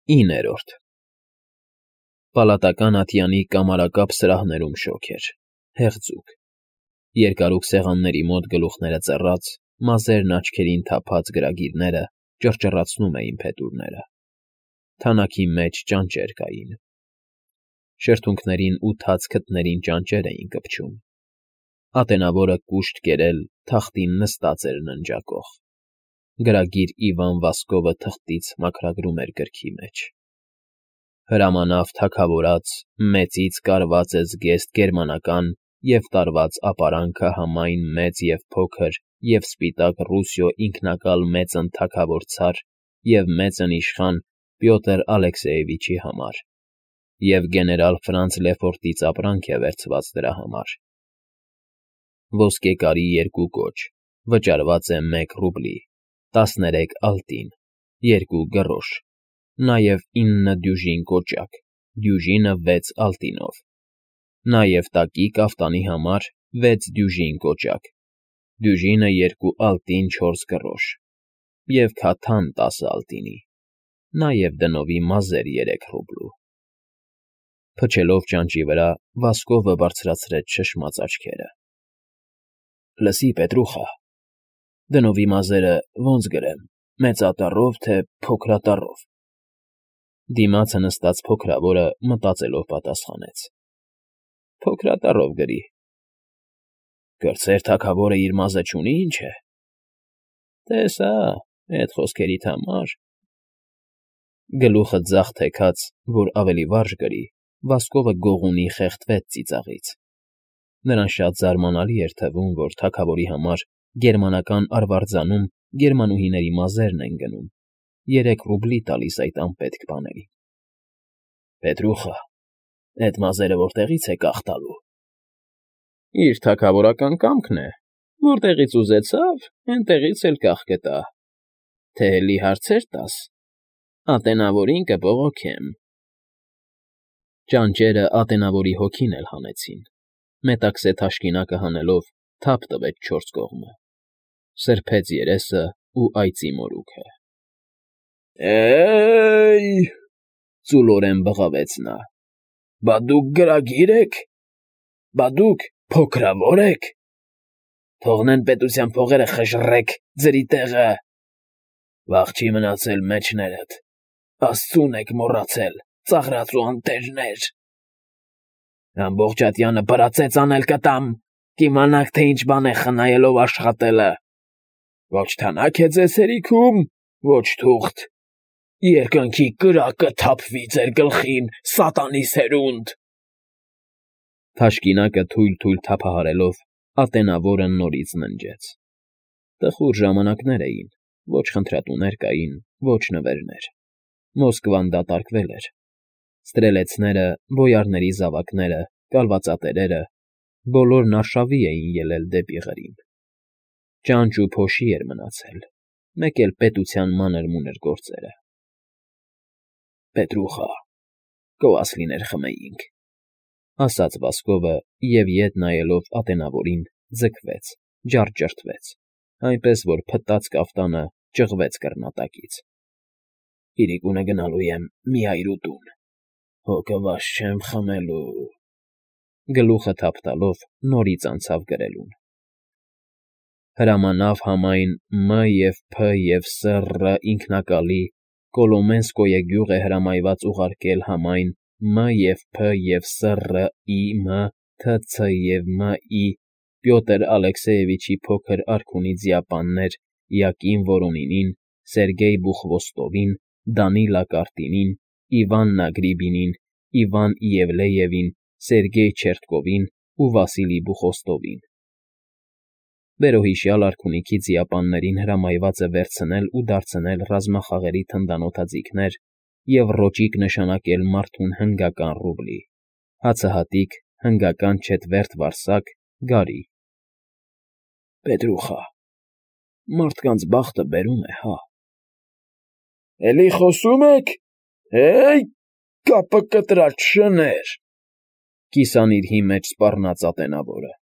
9-րդ Պալատական ատյանի կամարակապ սրահներում շոգ էր, հեղձուկ, երկարուկ սեղանների մոտ գլուխները ծեռած, մազերն աչքերին թափած գրագիրները ճռճռացնում էին փետուրները, թանաքի մեջ ճանճեր կային, շրթունքներին ու թաց քթներին ճանճեր էին կպչում, ատենավորը կուշտ կերել թախտին նստած էր ննջակող, գրագիր Իվան Վասկովը թղթից մաքրագրում էր գրքի մեջ. Հրամանավ թագավորած մեծից կարված է զգեստ գերմանական և տարված ապարանքը համայն մեծ և փոքր և սպիտակ Ռուսիո ինքնակալ մեծն թագավոր ցար և մեծն իշխան Պյոտր Ալեքսեևիչի համար, և գեներալ Ֆրանց Լեֆորտից ապրանք է վերցված դրա համար. Ոսկե կարի 2 կոճ, վճարված է 1 ռուբլի, 13 ալտին, 2 գրոշ, նաև 9 դյուժին կոճակ, դյուժինը 6 ալտինով, նաև տակի կաֆտանի համար 6 դյուժին կոճակ, դյուժինը 2 ալտին 4 գրոշ, և քաթան 10 ալտինի, նաև դնովի մազեր 3 ռուբլու։ Փչելով ճանճի վրա, Վասկովը բարձրացրեց շշմած աչքերը։ Լսի, Պետրուխա, դնովի մազերը ո՞նց գրեմ, մեծ ատառով, թե փոքր ատառով։ Դիմացը նստած փոքրավորը մտածելով պատասխանեց. Փոքր ատառով գրի։ Կրծեր թագավորը իր մազը չունի, ինչ է։ Տես հա, էդ խոսքերիդ համար։ Գլուխը ձախ թեքած, որ ավելի վարժ գրի, Վասկովը գողունի խեղդվեց ծիծաղից։ Նրան շատ զարմանալի էր թվում, որ թագավորի համար գերմանական արվարձանում գերմանուհիների մազերն են գնում, 3 ռուբլի տալիս այդ անպետք բաներին։ Պետրուխա, էդ մազերը որտեղից է կախ տալու։ Իր թագավորական կամքն է, որտեղից ուզեցավ, էնտեղից էլ կախ կտա։ Թե էլի հարցեր տաս, ատենավորին կբողոքեմ։ Ճանճերը ատենավորի հոգին էլ հանեցին, մետաքսե թաշկինակը հանելով թափ տվեց 4 կողմը, սրբեց երեսը ու այծի մորուքը։ Է՜յ,, ծուլորեն բղավեց նա, բա դուք գրագիր եք, բա դուք փոքրավոր եք, թողնեն պետության փողերը խժռեք, ձրի տեղը, վաղ չի մնացել մեջներդ, աստծուն եք մոռացել, ծաղրած ու անտերներ, ամբողջ ատյանը բրածեց անել կտամ, կիմանաք, թե ինչ բան է խնայելով աշխատելը, ոչ թանաք է ձեզ հերիքում, ոչ թուղթ, երկնքի կրակը թափվի ձեր գլխին, սատանի սերունդ։ Թաշկինակը թույլ-թույլ թափահարելով, ատենավորը նորից ննջեց։ Տխուր ժամանակներ էին, ոչ խնդրատուներ կային, ոչ նվերներ, Մոսկվան դատարկվել էր, ստրելեցները, բոյարների զավակները, կալվածատերերը, բոլորն արշավի էին ելել դեպի Ղրիմ։ Ճանճ ու փոշի էր մնացել, մեկ էլ պետության մանր-մունր գործերը։ Պետրուխա, կոաս լիներ խմեինք, ասաց Վասկովը և ետ նայելով ատենավորին ձգվեց, ջարդջրթվեց, այնպես որ փտած կաֆտանը ճղվեց կռնատակից։ Իրիկունը գնալու եմ մի այրու տուն, հոգը վաշ չեմ խմելու։ Գլուխը թափ տալով նորից անցավ գրելուն։ Հրամանավ համայն Մ և Փ և Ս Ռ ինքնակալի Կոլոմենսկոյե գյուղ է հրամայված ուղարկել համայն Մ և Փ և Ս Ռ Ի Մ Թ Ց և Մ Ի Պյոտր Ալեքսեևիչի փոքր արքունի ձիապաններ Յակին Վորոնինին, Սերգեյ Բուխվոստովին, Դանիլա Կարտինին, Իվան Նագրիբինին, Իվան Իևլեևին, Սերգեյ Չերտկովին ու Վասիլի Բուխոստովին։ Վերոհիշյալ արքունիքի ձիապաններին հրամայված է վերցնել ու դարձնել ռազմախաղերի թնդանոթաձիգներ և ռոճիկ նշանակել մարդուն հնգական ռուբլի, հացահատիկ հնգական չետվերտ վարսակ գարի։ Պետրուխա, մարդկանց բախտը բերում է, հա։ Էլի խոսում եք, հեյ, կապը կտրած շներ, կիսանիրհի մեջ սպառնաց ատենավորը։